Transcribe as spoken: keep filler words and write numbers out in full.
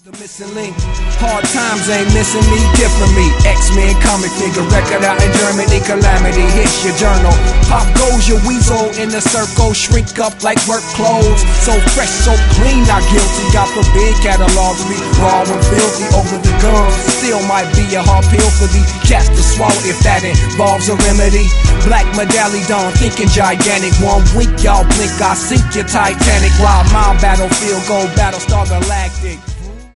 The missing link, hard times ain't missing me, different me. X-Men comic figure, record out in Germany, calamity hits your journal. Pop goes your weasel in the circle, shrink up like work clothes. So fresh, so clean, not guilty. God forbid catalogs be raw and filthy over the gums. Still might be a hard pill for the cats to swallow if that involves a remedy. Black medallion, thinking gigantic. One week y'all blink, I sink your Titanic. While my battlefield, gold battle star galactic.